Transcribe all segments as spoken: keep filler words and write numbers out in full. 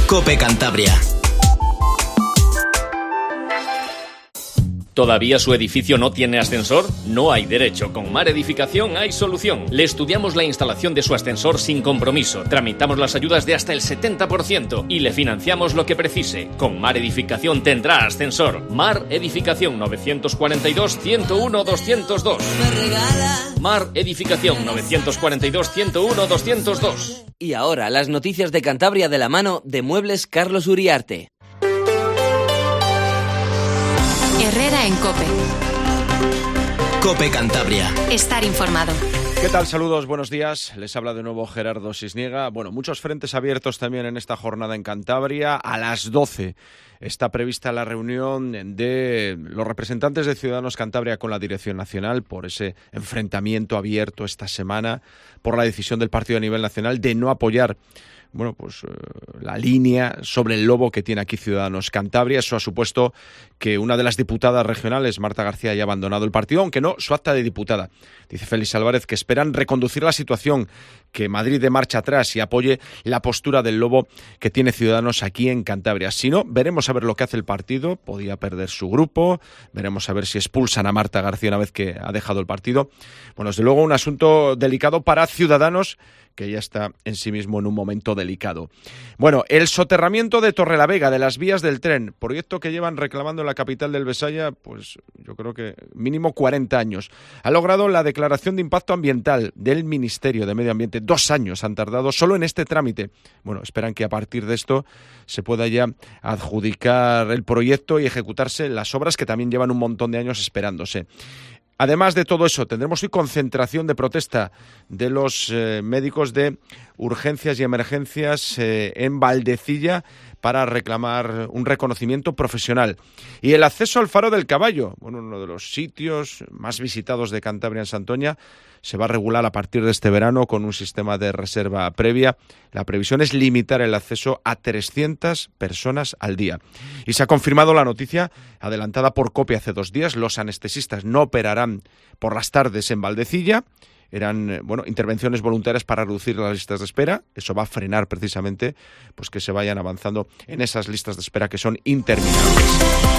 COPE Cantabria. ¿Todavía su edificio no tiene ascensor? No hay derecho. Con Mar Edificación hay solución. Le estudiamos la instalación de su ascensor sin compromiso. Tramitamos las ayudas de hasta el setenta por ciento y le financiamos lo que precise. Con Mar Edificación tendrá ascensor. Mar Edificación novecientos cuarenta y dos, ciento uno, doscientos dos. Mar Edificación novecientos cuarenta y dos, ciento uno, doscientos dos. Y ahora las noticias de Cantabria de la mano de Muebles Carlos Uriarte. Herrera en COPE. COPE Cantabria. Estar informado. ¿Qué tal? Saludos, buenos días. Les habla de nuevo Gerardo Sisniega. Bueno, muchos frentes abiertos también en esta jornada en Cantabria. A las doce está prevista la reunión de los representantes de Ciudadanos Cantabria con la Dirección Nacional por ese enfrentamiento abierto esta semana, por la decisión del partido a nivel nacional de no apoyar bueno, pues eh, la línea sobre el lobo que tiene aquí Ciudadanos Cantabria. Eso ha supuesto que una de las diputadas regionales, Marta García, haya abandonado el partido, aunque no su acta de diputada. Dice Félix Álvarez que esperan reconducir la situación, que Madrid dé marcha atrás y apoye la postura del lobo que tiene Ciudadanos aquí en Cantabria. Si no, veremos a ver lo que hace el partido. Podía perder su grupo, veremos a ver si expulsan a Marta García una vez que ha dejado el partido. Bueno, desde luego un asunto delicado para Ciudadanos, que ya está en sí mismo en un momento delicado. Bueno, el soterramiento de Torrelavega, de las vías del tren, proyecto que llevan reclamando en la capital del Besaya, pues yo creo que mínimo cuarenta años. Ha logrado la declaración de impacto ambiental del Ministerio de Medio Ambiente. Dos años han tardado solo en este trámite. Bueno, esperan que a partir de esto se pueda ya adjudicar el proyecto y ejecutarse las obras que también llevan un montón de años esperándose. Además de todo eso, tendremos hoy concentración de protesta de los eh, médicos de urgencias y emergencias eh, en Valdecilla para reclamar un reconocimiento profesional. Y el acceso al Faro del Caballo, bueno, uno de los sitios más visitados de Cantabria en Santoña, se va a regular a partir de este verano con un sistema de reserva previa. La previsión es limitar el acceso a trescientas personas al día. Y se ha confirmado la noticia adelantada por COPE hace dos días. Los anestesistas no operarán por las tardes en Valdecilla. Eran bueno, intervenciones voluntarias para reducir las listas de espera. Eso va a frenar precisamente pues que se vayan avanzando en esas listas de espera que son interminables.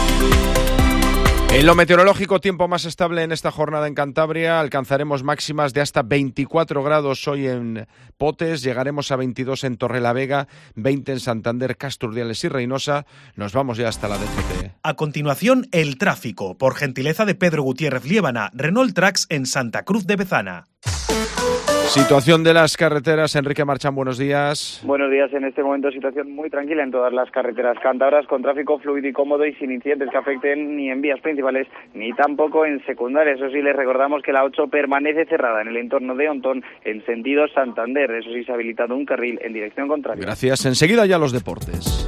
En lo meteorológico, tiempo más estable en esta jornada en Cantabria. Alcanzaremos máximas de hasta veinticuatro grados hoy en Potes, llegaremos a veintidós en Torrelavega, veinte en Santander, Castro Urdiales y Reynosa. Nos vamos ya hasta la D G T. A continuación, el tráfico, por gentileza de Pedro Gutiérrez Liébana, Renault Trax en Santa Cruz de Bezana. Situación de las carreteras. Enrique Marchán, buenos días. Buenos días. En este momento situación muy tranquila en todas las carreteras cántabras, con tráfico fluido y cómodo y sin incidentes que afecten ni en vías principales ni tampoco en secundarias. Eso sí, les recordamos que la ocho permanece cerrada en el entorno de Ontón en sentido Santander. Eso sí, se ha habilitado un carril en dirección contraria. Gracias. Enseguida ya los deportes.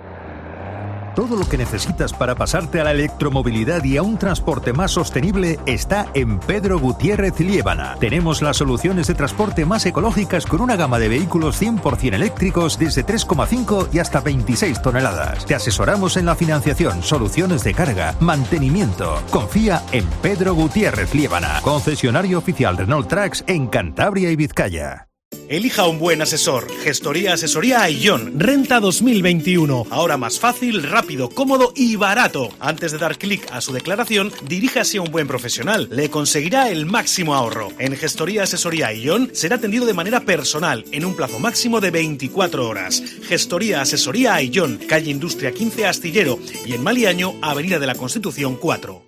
Todo lo que necesitas para pasarte a la electromovilidad y a un transporte más sostenible está en Pedro Gutiérrez Liébana. Tenemos las soluciones de transporte más ecológicas con una gama de vehículos cien por ciento eléctricos desde tres coma cinco y hasta veintiséis toneladas. Te asesoramos en la financiación, soluciones de carga, mantenimiento. Confía en Pedro Gutiérrez Liébana, concesionario oficial Renault Trax en Cantabria y Vizcaya. Elija un buen asesor. Gestoría Asesoría Aillón. Renta dos mil veintiuno. Ahora más fácil, rápido, cómodo y barato. Antes de dar clic a su declaración, diríjase a un buen profesional. Le conseguirá el máximo ahorro. En Gestoría Asesoría Aillón será atendido de manera personal, en un plazo máximo de veinticuatro horas. Gestoría Asesoría Aillón, calle Industria quince Astillero y en Maliaño, Avenida de la Constitución cuatro.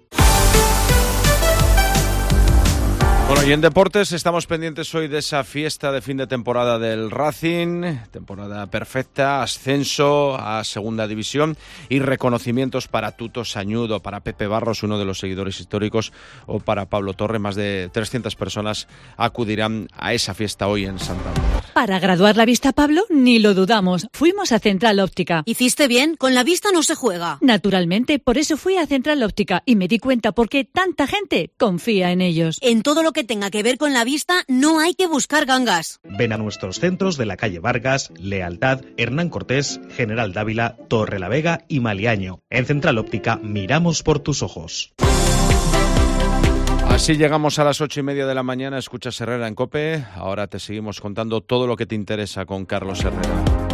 Bueno, y en deportes estamos pendientes hoy de esa fiesta de fin de temporada del Racing, temporada perfecta, ascenso a segunda división y reconocimientos para Tuto Sañudo, para Pepe Barros, uno de los seguidores históricos, o para Pablo Torre. Más de trescientas personas acudirán a esa fiesta hoy en Santander. Para graduar la vista, Pablo, ni lo dudamos. Fuimos a Central Óptica. ¿Hiciste bien? Con la vista no se juega. Naturalmente, por eso fui a Central Óptica y me di cuenta por qué tanta gente confía en ellos. En todo lo que tenga que ver con la vista, no hay que buscar gangas. Ven a nuestros centros de la calle Vargas, Lealtad, Hernán Cortés, General Dávila, Torrelavega y Maliaño. En Central Óptica miramos por tus ojos. Así llegamos a las ocho y media de la mañana. Escuchas Herrera en COPE. Ahora te seguimos contando todo lo que te interesa con Carlos Herrera.